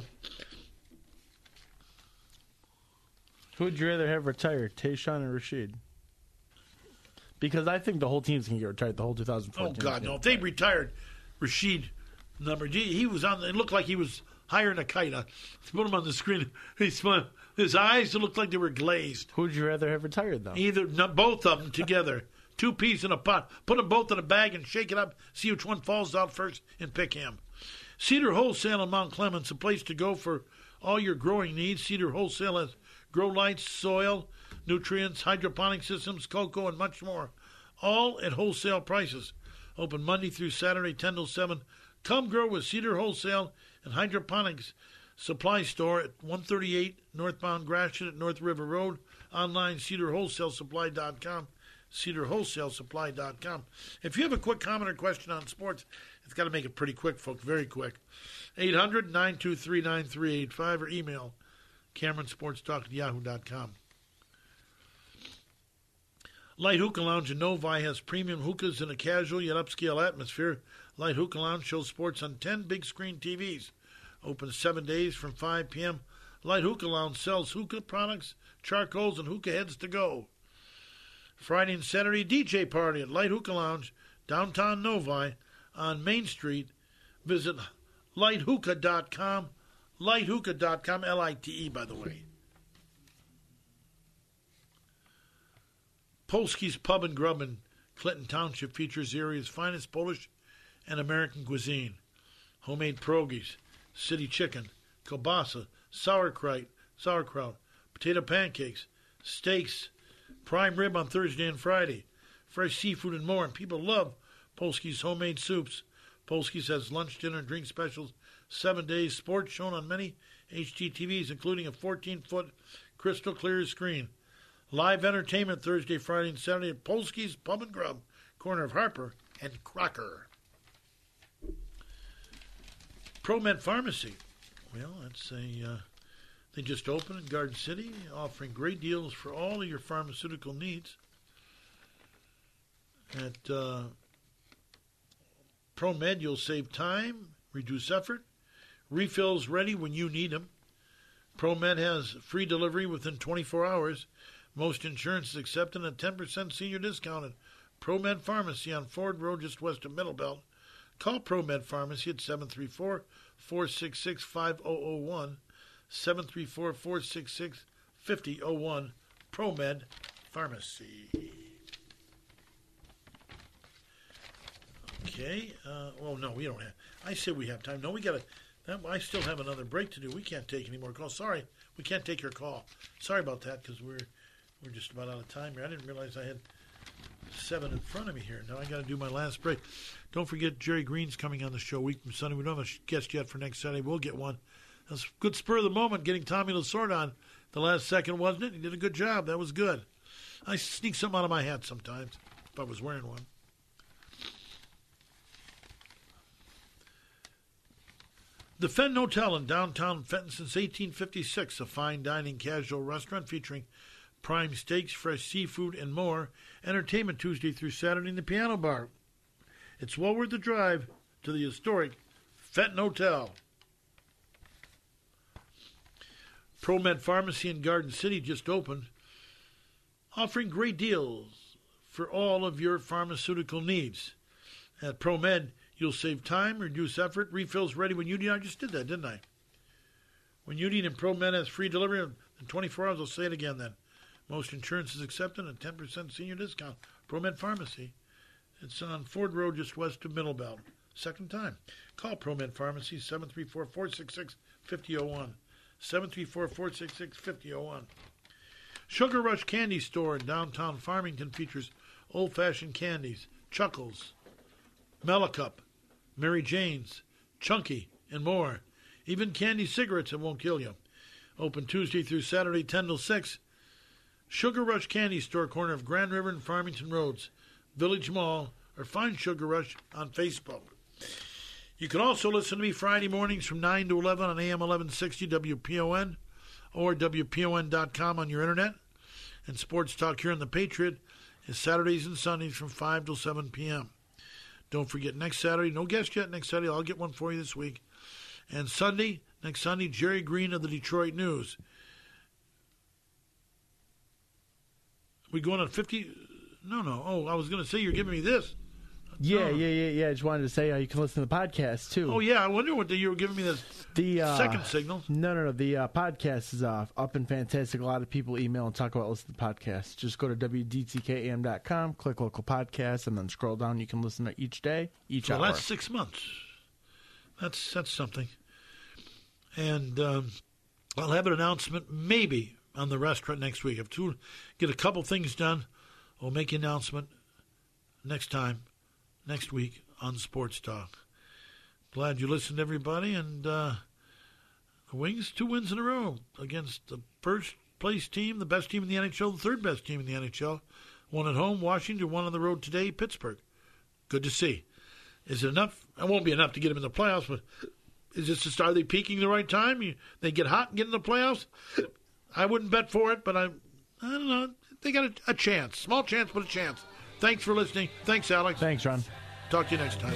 Who would you rather have retired, Tayshaun or Rasheed? Because I think the whole team's going to get retired, the whole 2014. Oh, God, no. If they retired Rasheed, he was on. It looked like he was higher than a kite. Put him on the screen. His eyes looked like they were glazed. Who would you rather have retired, though? Both of them together. 2 peas in a pot. Put them both in a bag and shake it up. See which one falls out first and pick him. Cedar Wholesale in Mount Clemens, a place to go for all your growing needs. Cedar Wholesale has grow lights, soil, nutrients, hydroponic systems, cocoa, and much more. All at wholesale prices. Open Monday through Saturday, 10 till 7. Come grow with Cedar Wholesale and Hydroponics Supply Store at 138 northbound Gratiot at North River Road. Online, cedarwholesalesupply.com. cedarwholesalesupply.com. If you have a quick comment or question on sports, it's got to make it pretty quick, folks, very quick. 800-923-9385 or email CameronSportsTalk@yahoo.com. Light Hookah Lounge in Novi has premium hookahs in a casual yet upscale atmosphere. Light Hookah Lounge shows sports on 10 big screen TVs. Open 7 days from 5 p.m. Light Hookah Lounge sells hookah products, charcoals, and hookah heads to go. Friday and Saturday DJ party at Light Hookah Lounge, downtown Novi on Main Street. Visit lighthookah.com. Lighthookah.com, L-I-T-E, by the way. Polsky's Pub and Grub in Clinton Township features the area's finest Polish and American cuisine. homemade pierogies, city chicken, kielbasa, sauerkraut, potato pancakes, steaks, prime rib on Thursday and Friday, fresh seafood and more. And people love Polsky's homemade soups. Polsky's has lunch, dinner, and drink specials 7 days. Sports shown on many HDTVs, including a 14-foot crystal clear screen. Live entertainment Thursday, Friday, and Saturday at Polsky's Pub and Grub, corner of Harper and Crocker. ProMed Pharmacy. Well, that's they just opened in Garden City, offering great deals for all of your pharmaceutical needs. At ProMed, you'll save time, reduce effort, refills ready when you need them. ProMed has free delivery within 24 hours. Most insurances accepted and a 10% senior discount at ProMed Pharmacy on Ford Road just west of Middlebelt. Call ProMed Pharmacy at 734-466-5001, 734-466-5001, ProMed Pharmacy. Okay. No, we don't have. I said we have time. No, we got to. I still have another break to do. We can't take any more calls. Sorry, we can't take your call. Sorry about that because we're just about out of time here. I didn't realize I had 7 in front of me here. Now I got to do my last break. Don't forget Jerry Green's coming on the show a week from Sunday. We don't have a guest yet for next Saturday. We'll get one. That's a good spur of the moment getting Tommy Lasorda on the last second, wasn't it? He did a good job. That was good. I sneak something out of my hat sometimes if I was wearing one. The Fenton Hotel in downtown Fenton since 1856, a fine dining casual restaurant featuring prime steaks, fresh seafood, and more. Entertainment Tuesday through Saturday in the Piano Bar. It's well worth the drive to the historic Fenton Hotel. ProMed Pharmacy in Garden City just opened, offering great deals for all of your pharmaceutical needs. At ProMed, you'll save time, reduce effort, refills ready when you need. I just did that, didn't I? When you need, and ProMed has free delivery in 24 hours. I'll say it again then. Most insurances accepted, a 10% senior discount. ProMed Pharmacy. It's on Ford Road just west of Middlebelt. Second time. Call ProMed Pharmacy, 734-466-5001. 734-466-5001. Sugar Rush Candy Store in downtown Farmington features old-fashioned candies, Chuckles, Mellicup, Mary Jane's, Chunky, and more. Even candy cigarettes that won't kill you. Open Tuesday through Saturday, 10 till 6. Sugar Rush Candy Store, corner of Grand River and Farmington Roads, Village Mall, or find Sugar Rush on Facebook. You can also listen to me Friday mornings from 9 to 11 on AM 1160 WPON or WPON.com on your internet. And Sports Talk here on The Patriot is Saturdays and Sundays from 5 till 7 p.m. Don't forget, next Saturday, no guest yet next Saturday. I'll get one for you this week. And next Sunday, Jerry Green of the Detroit News. We going on 50? No. Oh, I was going to say you're giving me this. Yeah. I just wanted to say you can listen to the podcast, too. Oh, yeah. I wonder what you were giving me this second signal. No. The podcast is up and fantastic. A lot of people email and talk about listening to the podcast. Just go to WDTKAM.com, click local podcasts, and then scroll down. You can listen to each day, each hour. Well, that's 6 months. That's something. And I'll have an announcement maybe on the restaurant next week. If to get a couple things done, we'll make an announcement next week on Sports Talk. Glad you listened, everybody. And the Wings, 2 wins in a row against the first place team, the best team in the NHL, the third best team in the NHL. One at home, Washington, one on the road today, Pittsburgh. Good to see. Is it enough? It won't be enough to get them in the playoffs, but are they peaking the right time? They get hot and get in the playoffs? I wouldn't bet for it, but I don't know. They got a chance. Small chance, but a chance. Thanks for listening. Thanks, Alex. Thanks, Ron. Talk to you next time.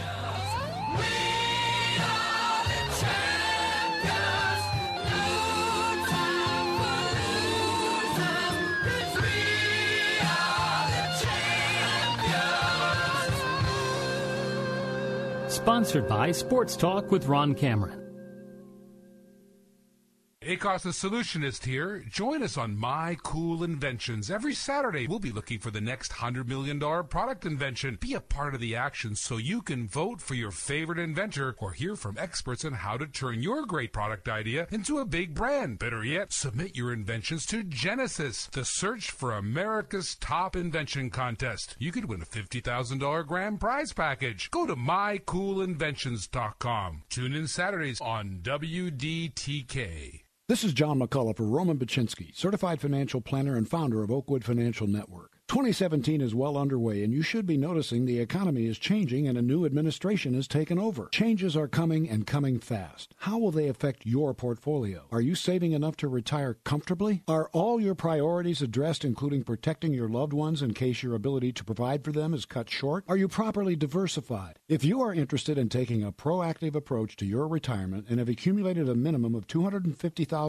Sponsored by Sports Talk with Ron Cameron. Akos, the solutionist here. Join us on My Cool Inventions. Every Saturday, we'll be looking for the next $100 million product invention. Be a part of the action so you can vote for your favorite inventor or hear from experts on how to turn your great product idea into a big brand. Better yet, submit your inventions to Genesis, the search for America's top invention contest. You could win a $50,000 grand prize package. Go to mycoolinventions.com. Tune in Saturdays on WDTK. This is John McCullough for Roman Baczynski, certified financial planner and founder of Oakwood Financial Network. 2017 is well underway, and you should be noticing the economy is changing and a new administration has taken over. Changes are coming and coming fast. How will they affect your portfolio? Are you saving enough to retire comfortably? Are all your priorities addressed, including protecting your loved ones in case your ability to provide for them is cut short? Are you properly diversified? If you are interested in taking a proactive approach to your retirement and have accumulated a minimum of $250,000